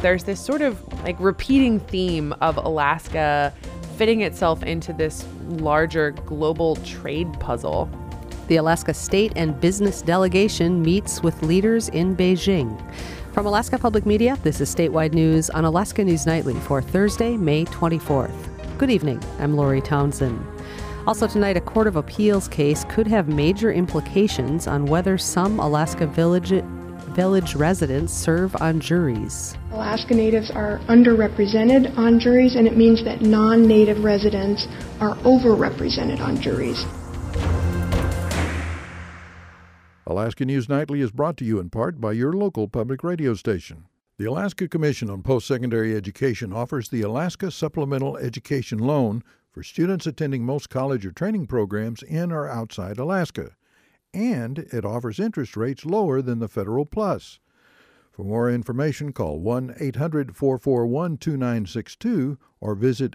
there's this sort of like repeating theme of Alaska fitting itself into this larger global trade puzzle. The Alaska State and Business Delegation meets with leaders in Beijing. From Alaska Public Media, this is Statewide News on Alaska News Nightly for Thursday, May 24th. Good evening. I'm Lori Townsend. Also tonight, a Court of Appeals case could have major implications on whether some Alaska village residents serve on juries. Alaska Natives are underrepresented on juries, and it means that non-Native residents are overrepresented on juries. Alaska News Nightly is brought to you in part by your local public radio station. The Alaska Commission on Post-Secondary Education offers the Alaska Supplemental Education Loan for students attending most college or training programs in or outside Alaska. And it offers interest rates lower than the Federal Plus. For more information, call 1-800-441-2962 or visit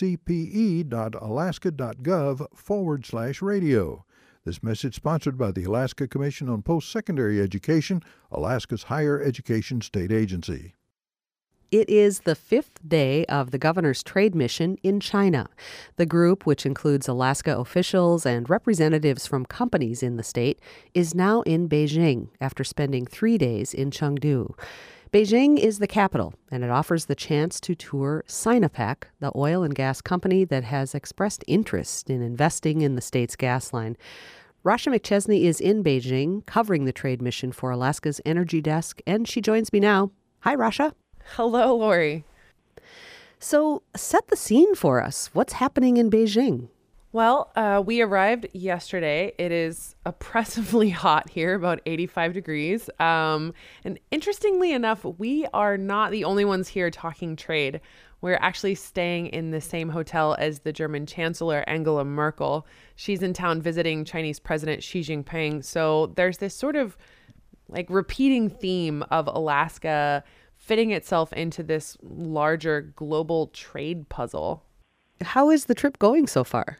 acpe.alaska.gov/radio. This message sponsored by the Alaska Commission on Post-Secondary Education, Alaska's higher education state agency. It is the fifth day of the governor's trade mission in China. The group, which includes Alaska officials and representatives from companies in the state, is now in Beijing after spending 3 days in Chengdu. Beijing is the capital, and it offers the chance to tour Sinopec, the oil and gas company that has expressed interest in investing in the state's gas line. Rasha McChesney is in Beijing covering the trade mission for Alaska's Energy Desk, and she joins me now. Hi, Rasha. Hello, Lori. So set the scene for us. What's happening in Beijing? Well, we arrived yesterday. It is oppressively hot here, about 85 degrees. And interestingly enough, we are not the only ones here talking trade. We're actually staying in the same hotel as the German Chancellor, Angela Merkel. She's in town visiting Chinese President Xi Jinping. So there's this sort of like repeating theme of Alaska fitting itself into this larger global trade puzzle. How is the trip going so far?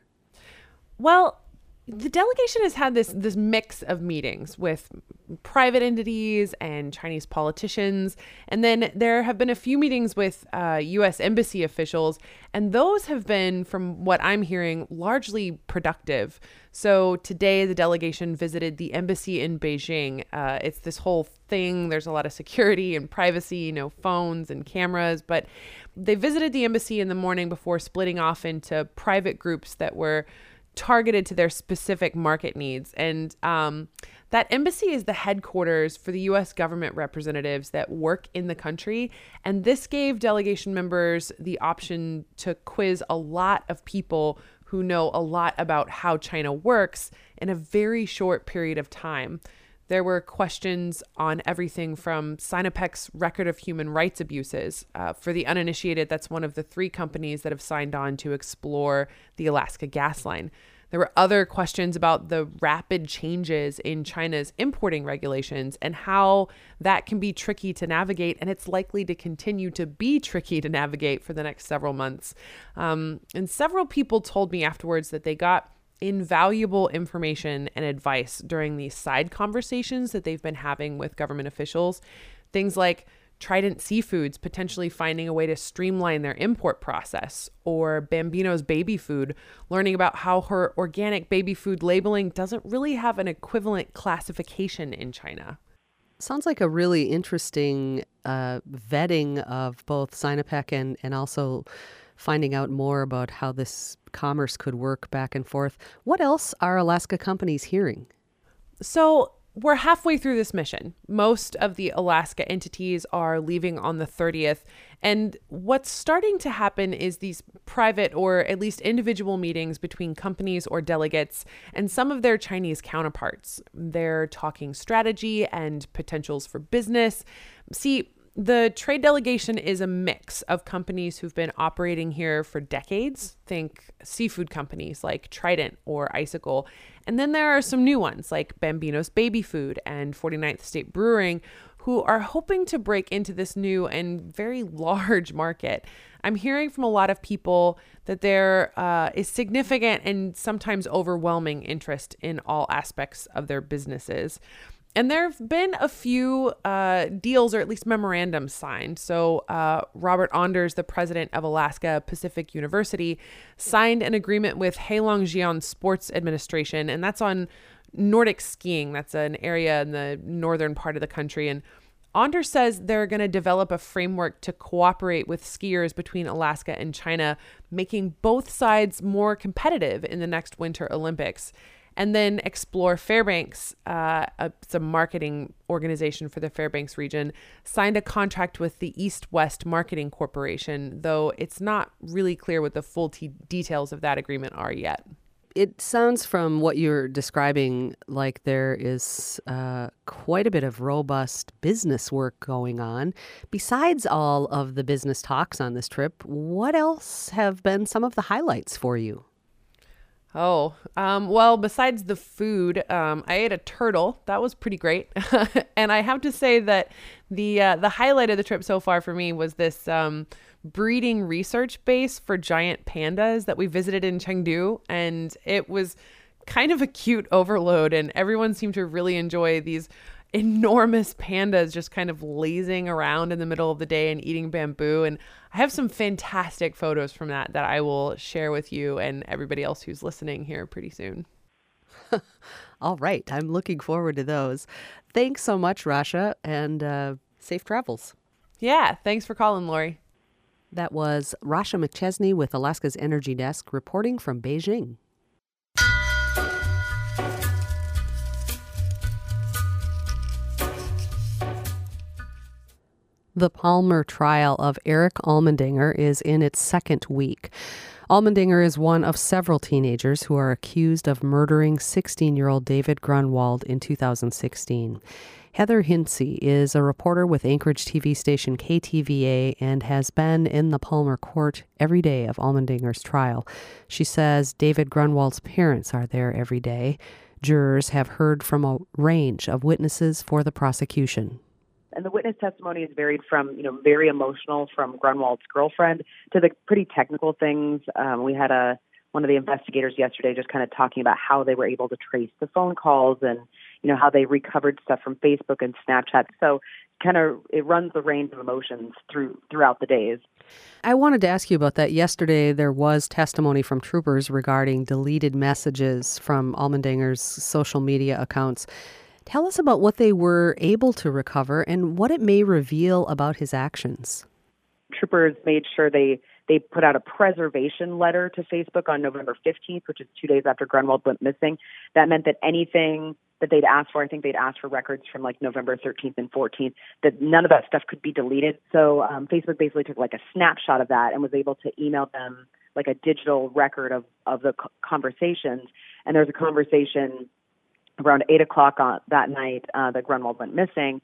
Well, the delegation has had this mix of meetings with private entities and Chinese politicians. And then there have been a few meetings with U.S. embassy officials. And those have been, from what I'm hearing, largely productive. So today, the delegation visited the embassy in Beijing. It's this whole thing. There's a lot of security and privacy, phones and cameras. But they visited the embassy in the morning before splitting off into private groups that were targeted to their specific market needs. And that embassy is the headquarters for the U.S. government representatives that work in the country. And this gave delegation members the option to quiz a lot of people who know a lot about how China works in a very short period of time. There were questions on everything from Sinopec's record of human rights abuses. For the uninitiated, that's one of the 3 companies that have signed on to explore the Alaska gas line. There were other questions about the rapid changes in China's importing regulations and how that can be tricky to navigate, and it's likely to continue to be tricky to navigate for the next several months. And several people told me afterwards that they got invaluable information and advice during these side conversations that they've been having with government officials. Things like Trident Seafoods potentially finding a way to streamline their import process, or Bambino's baby food learning about how her organic baby food labeling doesn't really have an equivalent classification in China. Sounds like a really interesting vetting of both Sinopec and also finding out more about how this commerce could work back and forth. What else are Alaska companies hearing? So we're halfway through this mission. Most of the Alaska entities are leaving on the 30th. And what's starting to happen is these private or at least individual meetings between companies or delegates and some of their Chinese counterparts. They're talking strategy and potentials for business. See, the trade delegation is a mix of companies who've been operating here for decades. Think seafood companies like Trident or Icicle. And then there are some new ones like Bambino's Baby Food and 49th State Brewing, who are hoping to break into this new and very large market. I'm hearing from a lot of people that there is significant and sometimes overwhelming interest in all aspects of their businesses. And there have been a few deals, or at least memorandums, signed. So Robert Onders, the president of Alaska Pacific University, signed an agreement with Heilongjiang Sports Administration, and that's on Nordic skiing. That's an area in the northern part of the country. And Onders says they're going to develop a framework to cooperate with skiers between Alaska and China, making both sides more competitive in the next Winter Olympics. And then Explore Fairbanks, it's a marketing organization for the Fairbanks region, signed a contract with the East-West Marketing Corporation, though it's not really clear what the full details of that agreement are yet. It sounds from what you're describing like there is quite a bit of robust business work going on. Besides all of the business talks on this trip, what else have been some of the highlights for you? Well, besides the food, I ate a turtle. That was pretty great. And I have to say that the highlight of the trip so far for me was this breeding research base for giant pandas that we visited in Chengdu. And it was kind of a cute overload, and everyone seemed to really enjoy these enormous pandas just kind of lazing around in the middle of the day and eating bamboo. And I have some fantastic photos from that I will share with you and everybody else who's listening here pretty soon. All right. I'm looking forward to those. Thanks so much, Rasha, and safe travels. Yeah. Thanks for calling, Lori. That was Rasha McChesney with Alaska's Energy Desk reporting from Beijing. The Palmer trial of Eric Allmendinger is in its second week. Allmendinger is one of several teenagers who are accused of murdering 16-year-old David Grunwald in 2016. Heather Hinsey is a reporter with Anchorage TV station KTVA and has been in the Palmer court every day of Allmendinger's trial. She says David Grunwald's parents are there every day. Jurors have heard from a range of witnesses for the prosecution. And the witness testimony is varied from, very emotional from Grunwald's girlfriend to the pretty technical things. We had one of the investigators yesterday just kind of talking about how they were able to trace the phone calls and, how they recovered stuff from Facebook and Snapchat. So it runs the range of emotions throughout the days. I wanted to ask you about that. Yesterday, there was testimony from troopers regarding deleted messages from Allmendinger's social media accounts. Tell us about what they were able to recover and what it may reveal about his actions. Troopers made sure they put out a preservation letter to Facebook on November 15th, which is 2 days after Grunwald went missing. That meant that anything that they'd asked for, I think they'd asked for records from November 13th and 14th, that none of that stuff could be deleted. So Facebook basically took a snapshot of that and was able to email them a digital record of the conversations. And there was a conversation around 8 o'clock that night that Grunwald went missing,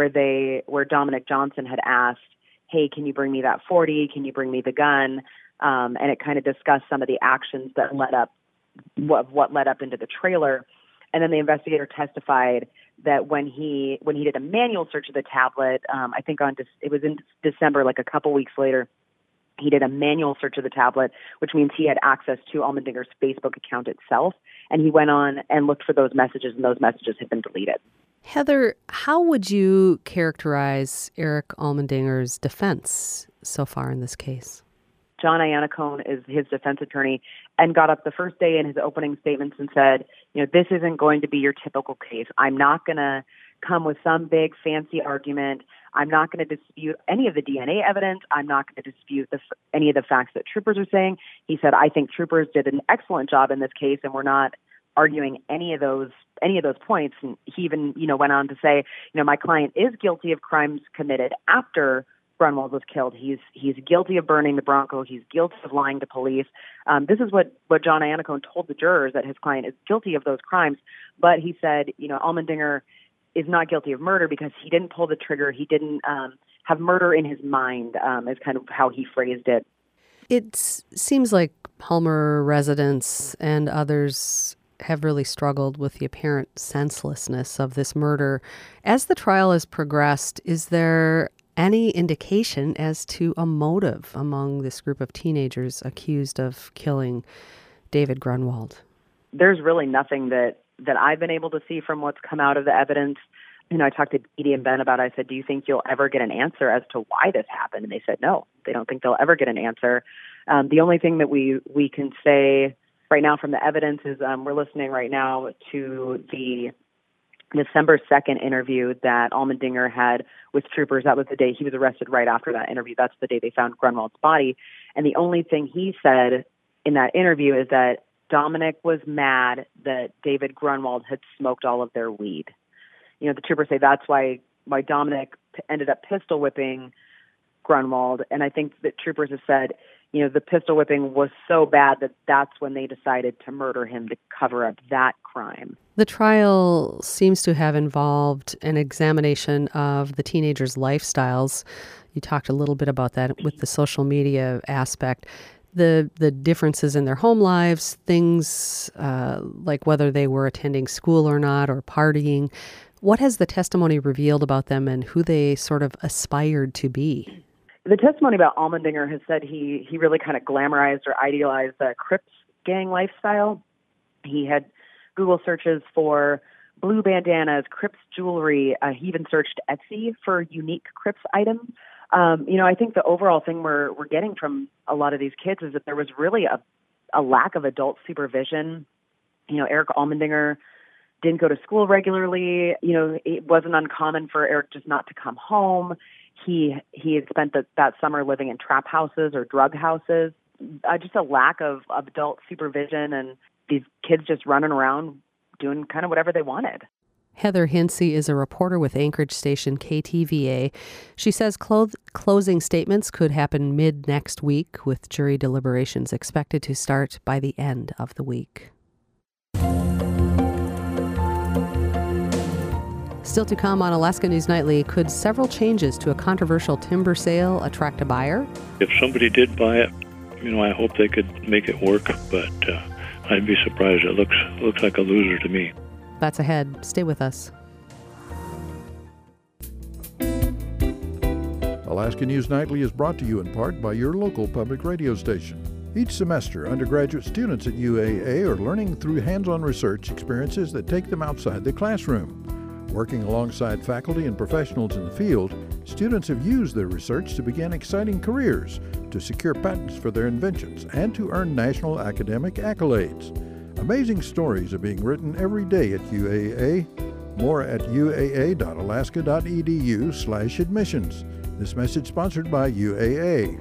where Dominic Johnson had asked, "Hey, can you bring me that 40? Can you bring me the gun?" And it kind of discussed some of the actions that led up, what led up into the trailer. And then the investigator testified that when he did a manual search of the tablet, I think it was in December, a couple weeks later, he did a manual search of the tablet, which means he had access to Allmendinger's Facebook account itself. And he went on and looked for those messages, and those messages had been deleted. Heather, how would you characterize Eric Allmendinger's defense so far in this case? John Iannacone is his defense attorney and got up the first day in his opening statements and said, this isn't going to be your typical case. I'm not going to come with some big fancy argument. I'm not going to dispute any of the DNA evidence. I'm not going to dispute any of the facts that troopers are saying. He said, I think troopers did an excellent job in this case, and we're not arguing any of those points. And he even, went on to say, my client is guilty of crimes committed after Grunwald was killed. He's guilty of burning the Bronco. He's guilty of lying to police. This is what John Iannacone told the jurors, that his client is guilty of those crimes. But he said, Allmendinger is not guilty of murder because he didn't pull the trigger. He didn't have murder in his mind, is kind of how he phrased it. It seems like Palmer residents and others have really struggled with the apparent senselessness of this murder. As the trial has progressed, is there any indication as to a motive among this group of teenagers accused of killing David Grunwald? There's really nothing that that I've been able to see from what's come out of the evidence, I talked to Edie and Ben about it. I said, do you think you'll ever get an answer as to why this happened? And they said, no, they don't think they'll ever get an answer. The only thing that we can say right now from the evidence is we're listening right now to the December 2nd interview that Allmendinger had with troopers. That was the day he was arrested. Right after that interview, that's the day they found Grunwald's body. And the only thing he said in that interview is that Dominic was mad that David Grunwald had smoked all of their weed. The troopers say that's why Dominic ended up pistol whipping Grunwald. And I think that troopers have said, the pistol whipping was so bad that that's when they decided to murder him to cover up that crime. The trial seems to have involved an examination of the teenagers' lifestyles. You talked a little bit about that with the social media aspect. The differences in their home lives, things like whether they were attending school or not or partying. What has the testimony revealed about them and who they sort of aspired to be? The testimony about Allmendinger has said he really kind of glamorized or idealized the Crips gang lifestyle. He had Google searches for blue bandanas, Crips jewelry. He even searched Etsy for unique Crips items. I think the overall thing we're getting from a lot of these kids is that there was really a lack of adult supervision. Eric Allmendinger didn't go to school regularly. It wasn't uncommon for Eric just not to come home. He had spent that summer living in trap houses or drug houses. Just a lack of adult supervision, and these kids just running around doing kind of whatever they wanted. Heather Hinsey is a reporter with Anchorage station KTVA. She says closing statements could happen mid-next week, with jury deliberations expected to start by the end of the week. Still to come on Alaska News Nightly, could several changes to a controversial timber sale attract a buyer? If somebody did buy it, I hope they could make it work, but I'd be surprised. It looks like a loser to me. That's ahead. Stay with us. Alaska News Nightly is brought to you in part by your local public radio station. Each semester, undergraduate students at UAA are learning through hands-on research experiences that take them outside the classroom. Working alongside faculty and professionals in the field, students have used their research to begin exciting careers, to secure patents for their inventions, and to earn national academic accolades. Amazing stories are being written every day at UAA. More at uaa.alaska.edu/admissions. This message sponsored by UAA.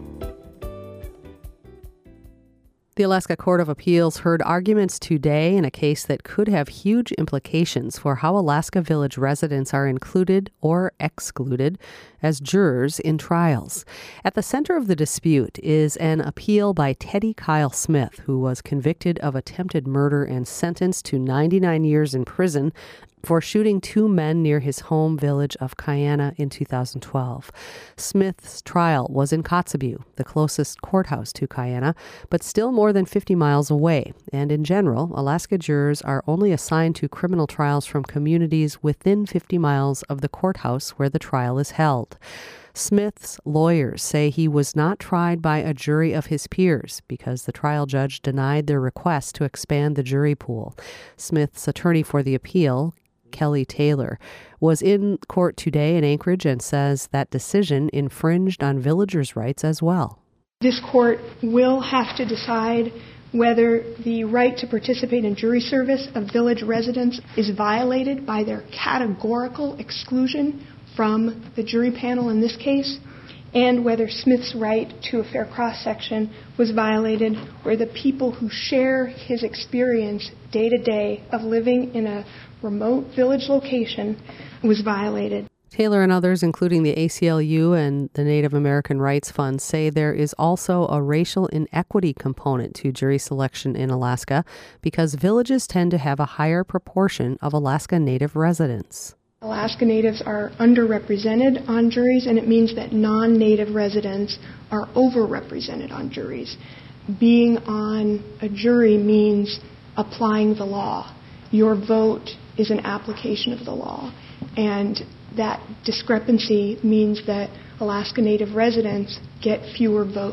The Alaska Court of Appeals heard arguments today in a case that could have huge implications for how Alaska Village residents are included or excluded as jurors in trials. At the center of the dispute is an appeal by Teddy Kyle Smith, who was convicted of attempted murder and sentenced to 99 years in prison for shooting two men near his home village of Kayana in 2012. Smith's trial was in Kotzebue, the closest courthouse to Kayana, but still more than 50 miles away. And in general, Alaska jurors are only assigned to criminal trials from communities within 50 miles of the courthouse where the trial is held. Smith's lawyers say he was not tried by a jury of his peers because the trial judge denied their request to expand the jury pool. Smith's attorney for the appeal, Kelly Taylor, was in court today in Anchorage and says that decision infringed on villagers' rights as well. This court will have to decide whether the right to participate in jury service of village residents is violated by their categorical exclusion from the jury panel in this case, and whether Smith's right to a fair cross-section was violated where the people who share his experience day to day of living in a remote village location was violated. Taylor and others, including the ACLU and the Native American Rights Fund, say there is also a racial inequity component to jury selection in Alaska because villages tend to have a higher proportion of Alaska Native residents. Alaska Natives are underrepresented on juries, and it means that non-Native residents are overrepresented on juries. Being on a jury means applying the law. Your vote is an application of the law, and that discrepancy means that Alaska Native residents get fewer votes.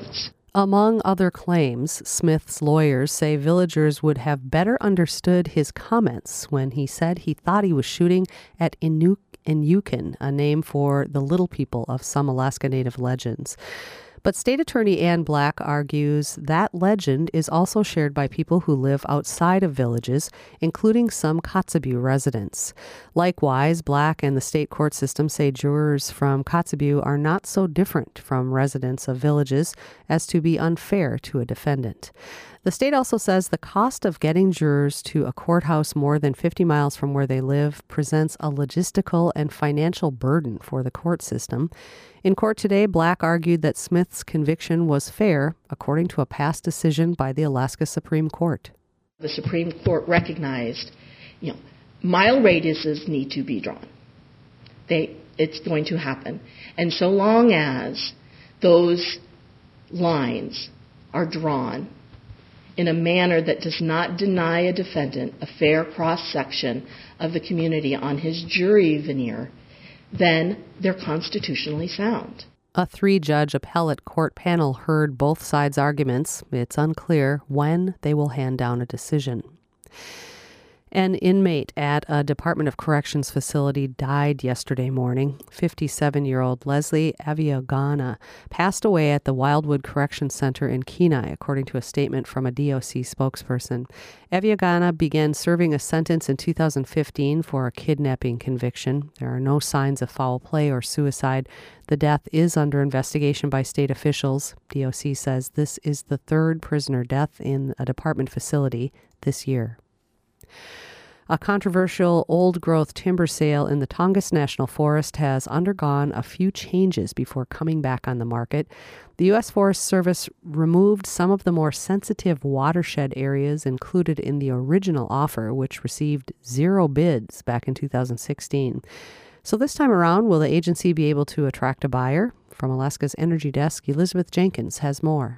Among other claims, Smith's lawyers say villagers would have better understood his comments when he said he thought he was shooting at Inuken, a name for the little people of some Alaska Native legends. But State Attorney Ann Black argues that legend is also shared by people who live outside of villages, including some Kotzebue residents. Likewise, Black and the state court system say jurors from Kotzebue are not so different from residents of villages as to be unfair to a defendant. The state also says the cost of getting jurors to a courthouse more than 50 miles from where they live presents a logistical and financial burden for the court system. In court today, Black argued that Smith's conviction was fair, according to a past decision by the Alaska Supreme Court. The Supreme Court recognized, mile radiuses need to be drawn. It's going to happen. And so long as those lines are drawn in a manner that does not deny a defendant a fair cross-section of the community on his jury veneer, then they're constitutionally sound. A 3-judge appellate court panel heard both sides' arguments. It's unclear when they will hand down a decision. An inmate at a Department of Corrections facility died yesterday morning. 57-year-old Leslie Aviagana passed away at the Wildwood Correction Center in Kenai, according to a statement from a DOC spokesperson. Aviagana began serving a sentence in 2015 for a kidnapping conviction. There are no signs of foul play or suicide. The death is under investigation by state officials. DOC says this is the 3rd prisoner death in a department facility this year. A controversial old-growth timber sale in the Tongass National Forest has undergone a few changes before coming back on the market. The U.S. Forest Service removed some of the more sensitive watershed areas included in the original offer, which received 0 bids back in 2016. So this time around, will the agency be able to attract a buyer? From Alaska's Energy Desk, Elizabeth Jenkins has more.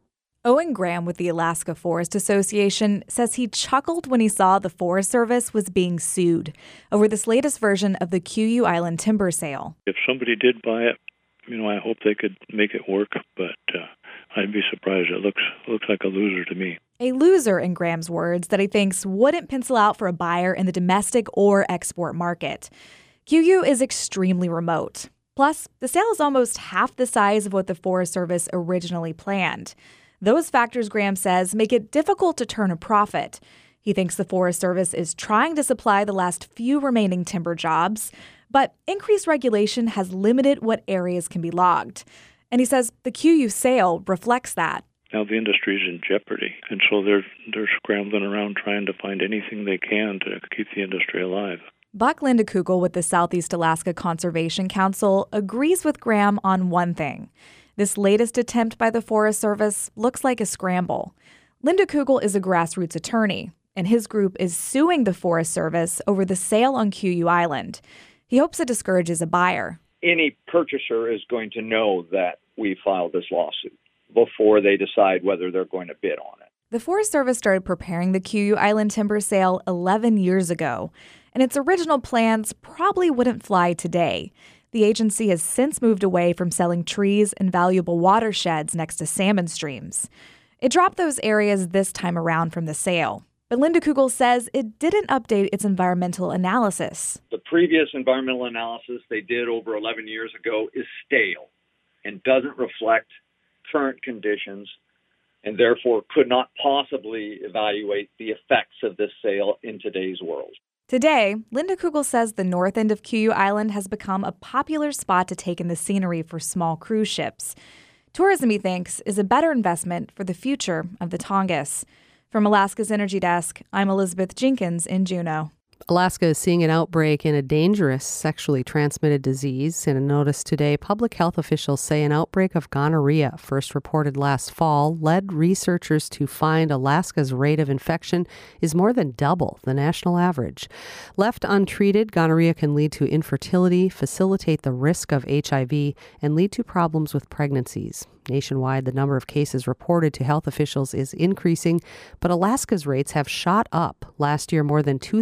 Owen Graham with the Alaska Forest Association says he chuckled when he saw the Forest Service was being sued over this latest version of the Kuiu Island timber sale. If somebody did buy it, I hope they could make it work, but I'd be surprised. It looks like a loser to me. A loser, in Graham's words, that he thinks wouldn't pencil out for a buyer in the domestic or export market. Kuiu is extremely remote. Plus, the sale is almost half the size of what the Forest Service originally planned. Those factors, Graham says, make it difficult to turn a profit. He thinks the Forest Service is trying to supply the last few remaining timber jobs, but increased regulation has limited what areas can be logged. And he says the Kuiu sale reflects that. Now the industry is in jeopardy, and so they're scrambling around trying to find anything they can to keep the industry alive. Buck Lindekugel with the Southeast Alaska Conservation Council agrees with Graham on one thing. This latest attempt by the Forest Service looks like a scramble. Lindekugel is a grassroots attorney, and his group is suing the Forest Service over the sale on Kuiu Island. He hopes it discourages a buyer. Any purchaser is going to know that we filed this lawsuit before they decide whether they're going to bid on it. The Forest Service started preparing the Kuiu Island timber sale 11 years ago, and its original plans probably wouldn't fly today. The agency has since moved away from selling trees and valuable watersheds next to salmon streams. It dropped those areas this time around from the sale. But Lindekugel says it didn't update its environmental analysis. The previous environmental analysis they did over 11 years ago is stale and doesn't reflect current conditions and therefore could not possibly evaluate the effects of this sale in today's world. Today, Lindekugel says the north end of Kuiu Island has become a popular spot to take in the scenery for small cruise ships. Tourism, he thinks, is a better investment for the future of the Tongass. From Alaska's Energy Desk, I'm Elizabeth Jenkins in Juneau. Alaska is seeing an outbreak in a dangerous sexually transmitted disease. In a notice today, public health officials say an outbreak of gonorrhea, first reported last fall, led researchers to find Alaska's rate of infection is more than double the national average. Left untreated, gonorrhea can lead to infertility, facilitate the risk of HIV, and lead to problems with pregnancies. Nationwide, the number of cases reported to health officials is increasing, but Alaska's rates have shot up. Last year, more than 2,000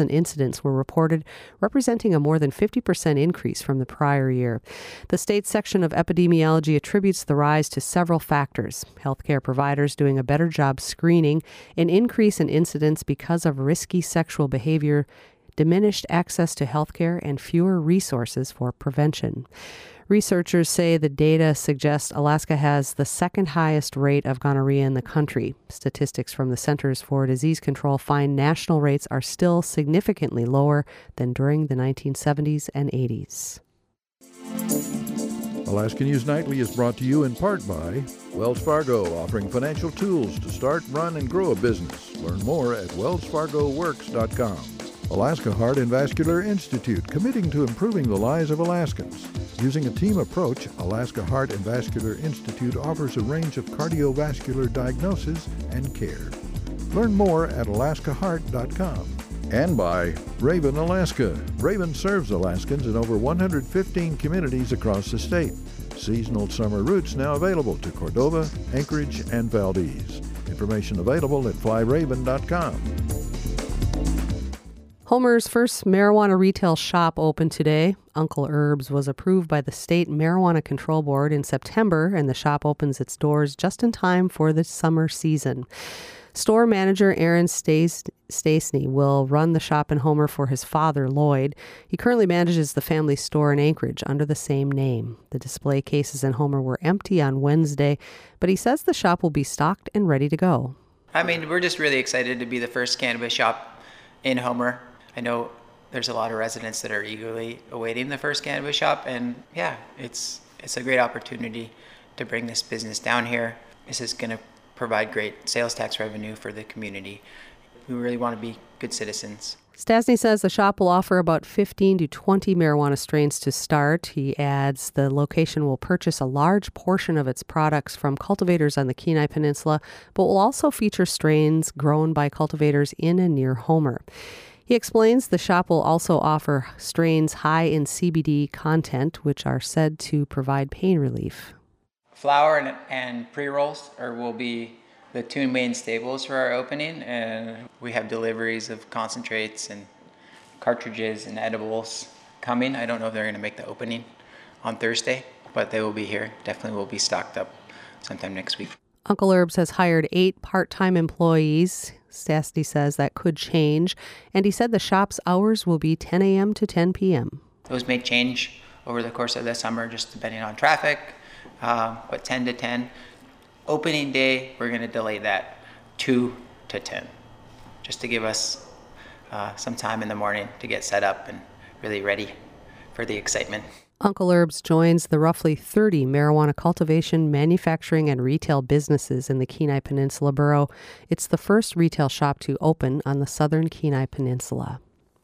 1,000 incidents were reported, representing a more than 50% increase from the prior year. The state section of epidemiology attributes the rise to several factors: healthcare providers doing a better job screening, an increase in incidents because of risky sexual behavior, diminished access to healthcare, and fewer resources for prevention. Researchers say the data suggests Alaska has the second highest rate of gonorrhea in the country. Statistics from the Centers for Disease Control find national rates are still significantly lower than during the 1970s and 80s. Alaska News Nightly is brought to you in part by Wells Fargo, offering financial tools to start, run, and grow a business. Learn more at wellsfargoworks.com. Alaska Heart and Vascular Institute, committing to improving the lives of Alaskans. Using a team approach, Alaska Heart and Vascular Institute offers a range of cardiovascular diagnosis and care. Learn more at alaskaheart.com. And by Raven Alaska. Raven serves Alaskans in over 115 communities across the state. Seasonal summer routes now available to Cordova, Anchorage, and Valdez. Information available at flyraven.com. Homer's first marijuana retail shop opened today. Uncle Herb's was approved by the State Marijuana Control Board in September, and the shop opens its doors just in time for the summer season. Store manager Aaron Stastny will run the shop in Homer for his father, Lloyd. He currently manages the family store in Anchorage under the same name. The display cases in Homer were empty on Wednesday, but he says the shop will be stocked and ready to go. I mean, we're just really excited to be the first cannabis shop in Homer. I know there's a lot of residents that are eagerly awaiting the first cannabis shop, and yeah, it's a great opportunity to bring this business down here. This is going to provide great sales tax revenue for the community. We really want to be good citizens. Stastny says the shop will offer about 15 to 20 marijuana strains to start. He adds the location will purchase a large portion of its products from cultivators on the Kenai Peninsula, but will also feature strains grown by cultivators in and near Homer. He explains the shop will also offer strains high in CBD content, which are said to provide pain relief. Flower and pre-rolls will be the two main staples for our opening, and we have deliveries of concentrates and cartridges and edibles coming. I don't know if they're going to make the opening on Thursday, but they will be here. Definitely will be stocked up sometime next week. Uncle Herb's has hired 8 part-time employees. Stastny says that could change, and he said the shop's hours will be 10 a.m. to 10 p.m. Those may change over the course of the summer, just depending on traffic, but 10 to 10. Opening day, we're going to delay that 2 to 10, just to give us some time in the morning to get set up and really ready for the excitement. Uncle Herb's joins the roughly 30 marijuana cultivation, manufacturing, and retail businesses in the Kenai Peninsula borough. It's the first retail shop to open on the southern Kenai Peninsula.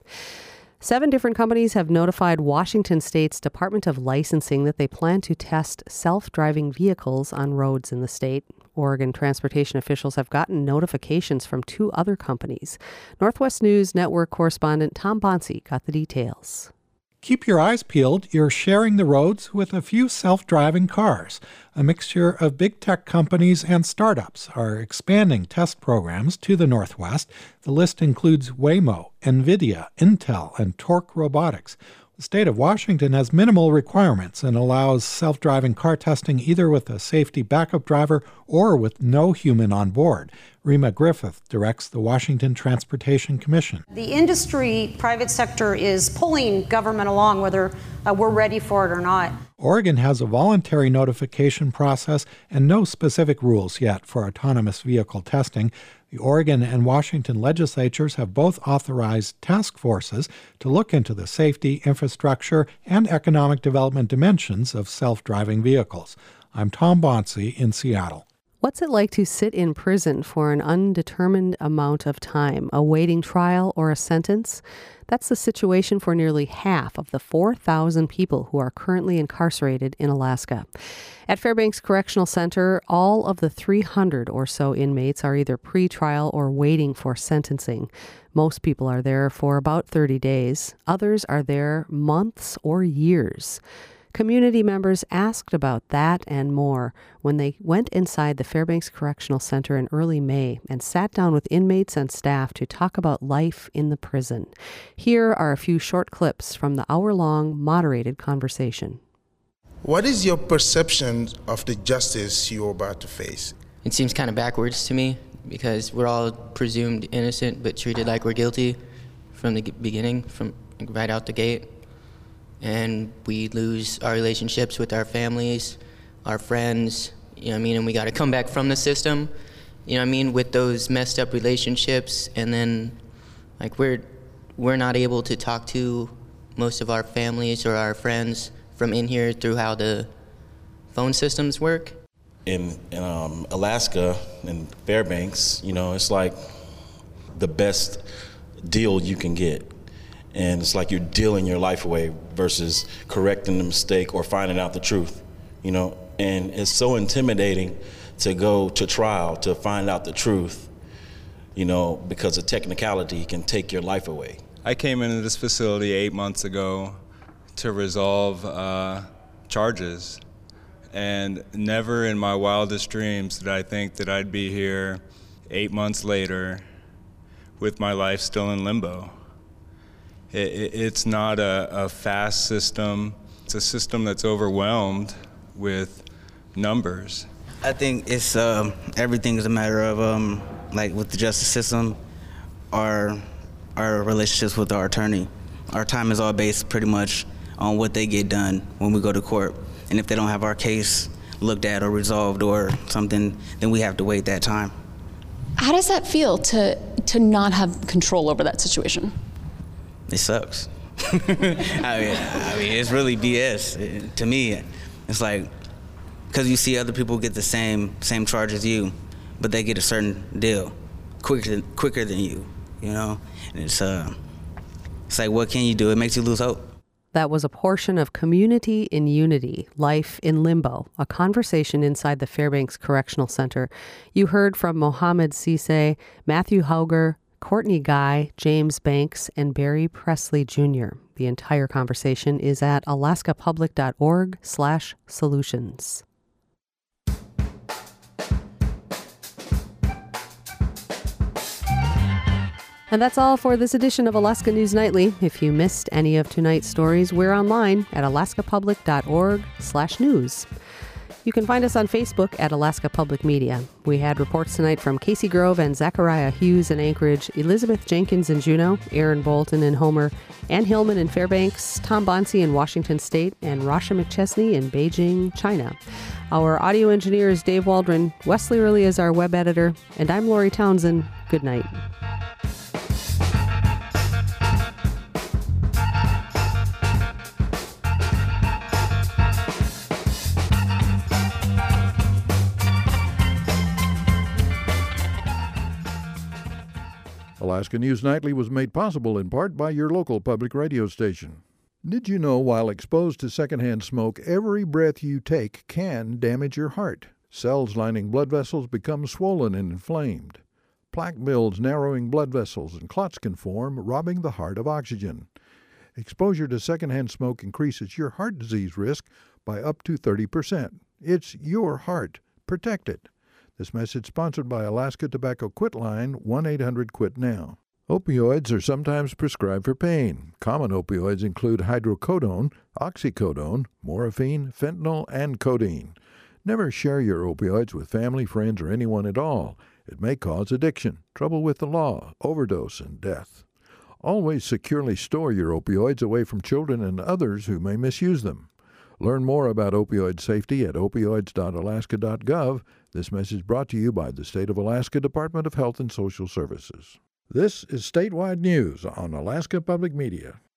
7 different companies have notified Washington State's Department of Licensing that they plan to test self-driving vehicles on roads in the state. Oregon transportation officials have gotten notifications from 2 other companies. Northwest News Network correspondent Tom Bonsi got the details. Keep your eyes peeled. You're sharing the roads with a few self-driving cars. A mixture of big tech companies and startups are expanding test programs to the Northwest. The list includes Waymo, NVIDIA, Intel, and Torque Robotics. The state of Washington has minimal requirements and allows self-driving car testing either with a safety backup driver or with no human on board. Rima Griffith directs the Washington Transportation Commission. The industry, private sector, is pulling government along, whether we're ready for it or not. Oregon has a voluntary notification process and no specific rules yet for autonomous vehicle testing. The Oregon and Washington legislatures have both authorized task forces to look into the safety, infrastructure, and economic development dimensions of self-driving vehicles. I'm Tom Bonsi in Seattle. What's it like to sit in prison for an undetermined amount of time, awaiting trial or a sentence? That's the situation for nearly half of the 4,000 people who are currently incarcerated in Alaska. At Fairbanks Correctional Center, all of the 300 or so inmates are either pre-trial or waiting for sentencing. Most people are there for about 30 days. Others are there months or years. Community members asked about that and more when they went inside the Fairbanks Correctional Center in early May and sat down with inmates and staff to talk about life in the prison. Here are a few short clips from the hour-long moderated conversation. What is your perception of the justice you're about to face? It seems kind of backwards to me because we're all presumed innocent but treated like we're guilty from the beginning, from right out the gate. And we lose our relationships with our families, our friends, and we got to come back from the system, with those messed up relationships. And then, we're not able to talk to most of our families or our friends from in here through how the phone systems work. In Alaska, in Fairbanks, it's like the best deal you can get. And it's like you're dealing your life away versus correcting the mistake or finding out the truth, And it's so intimidating to go to trial to find out the truth, because a technicality can take your life away. I came into this facility 8 months ago to resolve charges. And never in my wildest dreams did I think that I'd be here 8 months later with my life still in limbo. It's not a fast system. It's a system that's overwhelmed with numbers. I think it's everything is a matter of with the justice system, our relationships with our attorney. Our time is all based pretty much on what they get done when we go to court. And if they don't have our case looked at or resolved or something, then we have to wait that time. How does that feel to not have control over that situation? It sucks. I mean, it's really BS. To me, it's like, because you see other people get the same charge as you, but they get a certain deal quicker than you, And it's like, what can you do? It makes you lose hope. That was a portion of Community in Unity, Life in Limbo, a conversation inside the Fairbanks Correctional Center. You heard from Mohammed Cisse, Matthew Hauger, Courtney Guy, James Banks, and Barry Presley Jr. The entire conversation is at alaskapublic.org/solutions. And that's all for this edition of Alaska News Nightly. If you missed any of tonight's stories, we're online at alaskapublic.org/news. You can find us on Facebook at Alaska Public Media. We had reports tonight from Casey Grove and Zachariah Hughes in Anchorage, Elizabeth Jenkins in Juneau, Aaron Bolton in Homer, Ann Hillman in Fairbanks, Tom Bonsi in Washington State, and Rasha McChesney in Beijing, China. Our audio engineer is Dave Waldron, Wesley Early is our web editor, and I'm Lori Townsend. Good night. Alaska News Nightly was made possible in part by your local public radio station. Did you know while exposed to secondhand smoke, every breath you take can damage your heart? Cells lining blood vessels become swollen and inflamed. Plaque builds, narrowing blood vessels, and clots can form, robbing the heart of oxygen. Exposure to secondhand smoke increases your heart disease risk by up to 30%. It's your heart. Protect it. This message sponsored by Alaska Tobacco Quit Line, 1-800-QUIT-NOW. Opioids are sometimes prescribed for pain. Common opioids include hydrocodone, oxycodone, morphine, fentanyl, and codeine. Never share your opioids with family, friends, or anyone at all. It may cause addiction, trouble with the law, overdose, and death. Always securely store your opioids away from children and others who may misuse them. Learn more about opioid safety at opioids.alaska.gov. This message brought to you by the State of Alaska Department of Health and Social Services. This is Statewide News on Alaska Public Media.